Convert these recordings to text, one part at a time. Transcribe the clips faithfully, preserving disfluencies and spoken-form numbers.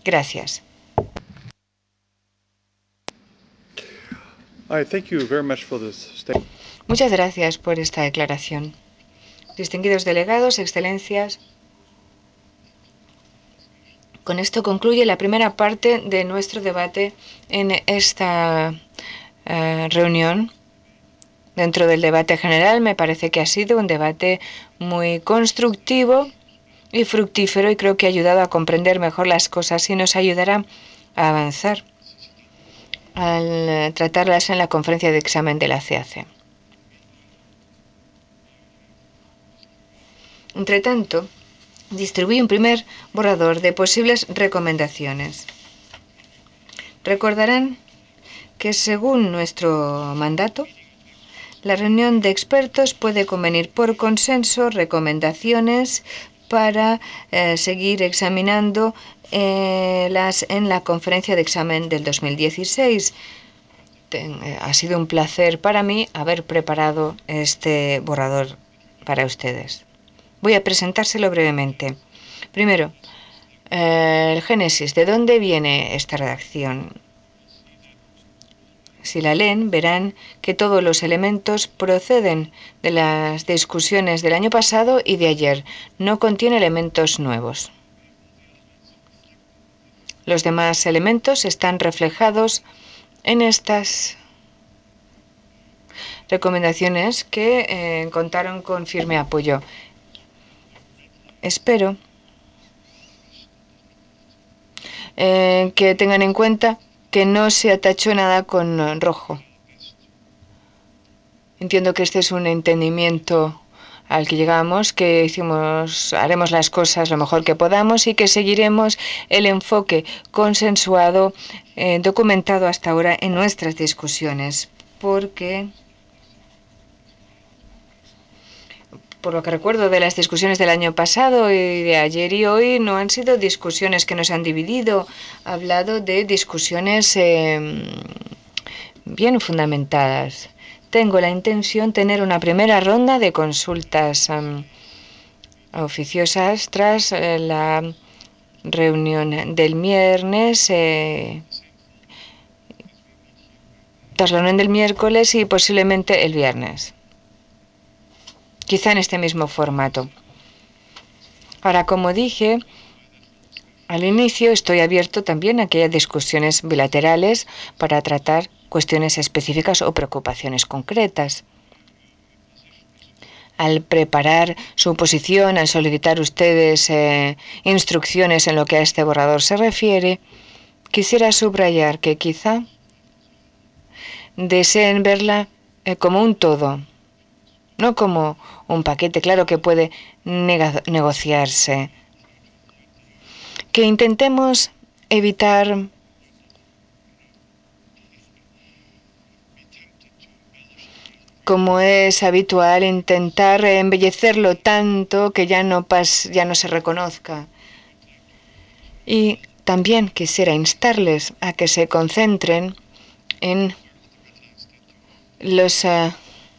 Gracias. Muchas gracias por esta declaración. Distinguidos delegados, excelencias, con esto concluye la primera parte de nuestro debate en esta uh, reunión. Dentro del debate general, me parece que ha sido un debate muy constructivo y fructífero, y creo que ha ayudado a comprender mejor las cosas y nos ayudará a avanzar al tratarlas en la conferencia de examen de la C A C. Entre tanto, distribuí un primer borrador de posibles recomendaciones. Recordarán que según nuestro mandato, la reunión de expertos puede convenir por consenso recomendaciones para eh, seguir examinando eh, las en la conferencia de examen del dos mil dieciséis. Ten, eh, ha sido un placer para mí haber preparado este borrador para ustedes. Voy a presentárselo brevemente. Primero, eh, el génesis. ¿De dónde viene esta redacción? Si la leen, verán que todos los elementos proceden de las discusiones del año pasado y de ayer. No contiene elementos nuevos. Los demás elementos están reflejados en estas recomendaciones que eh, contaron con firme apoyo. Espero eh, que tengan en cuenta que no se atachó nada con rojo. Entiendo que este es un entendimiento al que llegamos, que hicimos, haremos las cosas lo mejor que podamos y que seguiremos el enfoque consensuado, eh, documentado hasta ahora en nuestras discusiones, porque por lo que recuerdo de las discusiones del año pasado y de ayer y hoy, no han sido discusiones que nos han dividido. Ha hablado de discusiones eh, bien fundamentadas. Tengo la intención de tener una primera ronda de consultas um, oficiosas tras eh, la reunión del viernes, eh, tras la reunión del miércoles y posiblemente el viernes. Quizá en este mismo formato. Ahora, como dije al inicio, estoy abierto también a que haya discusiones bilaterales para tratar cuestiones específicas o preocupaciones concretas. Al preparar su posición, al solicitar ustedes eh, instrucciones en lo que a este borrador se refiere, quisiera subrayar que quizá deseen verla eh, como un todo, no como un paquete, claro que puede negociarse. Que intentemos evitar como es habitual, intentar embellecerlo tanto que ya no, pas, ya no se reconozca. Y también quisiera instarles a que se concentren en las uh,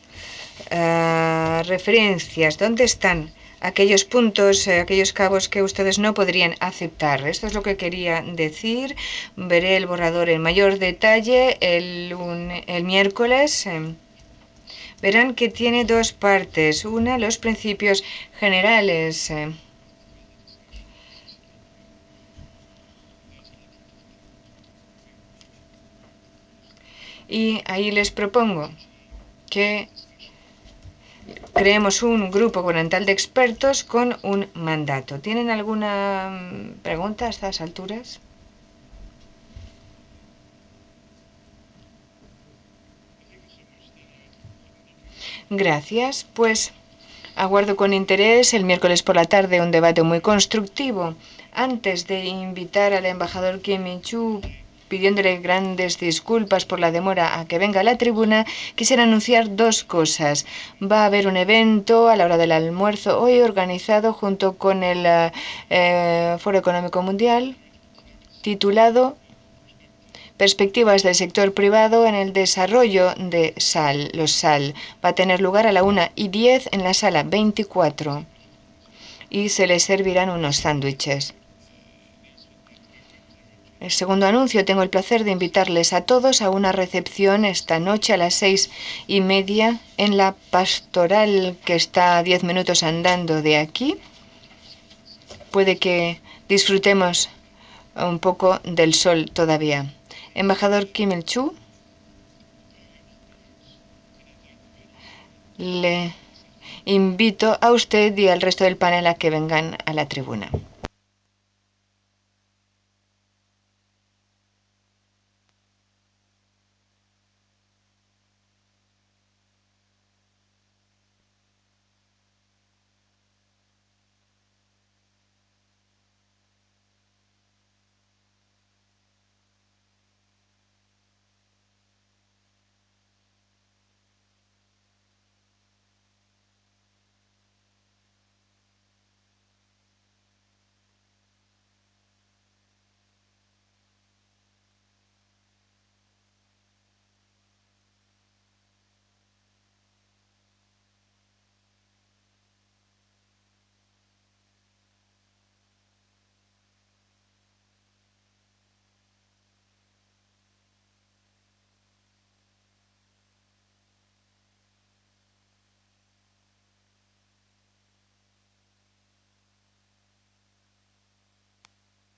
uh, referencias. ¿Dónde están aquellos puntos, uh, aquellos cabos que ustedes no podrían aceptar? Esto es lo que quería decir. Veré el borrador en mayor detalle el, un, el miércoles. Eh, Verán que tiene dos partes. Una, los principios generales. Eh, y ahí les propongo que creemos un grupo gubernamental de expertos con un mandato. ¿Tienen alguna pregunta a estas alturas? Gracias. Pues aguardo con interés el miércoles por la tarde un debate muy constructivo. Antes de invitar al embajador Kim Min-chu, pidiéndole grandes disculpas por la demora a que venga a la tribuna, quisiera anunciar dos cosas. Va a haber un evento a la hora del almuerzo hoy organizado junto con el eh, Foro Económico Mundial titulado Perspectivas del sector privado en el desarrollo de SAL, los SAL. Va a tener lugar a la una y diez en la sala veinticuatro y se les servirán unos sándwiches. El segundo anuncio, tengo el placer de invitarles a todos a una recepción esta noche a las seis y media en la Pastoral, que está a diez minutos andando de aquí. Puede que disfrutemos un poco del sol todavía. Embajador Kim Il-chu, le invito a usted y al resto del panel a que vengan a la tribuna.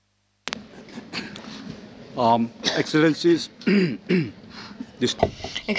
Um, Excellencies, this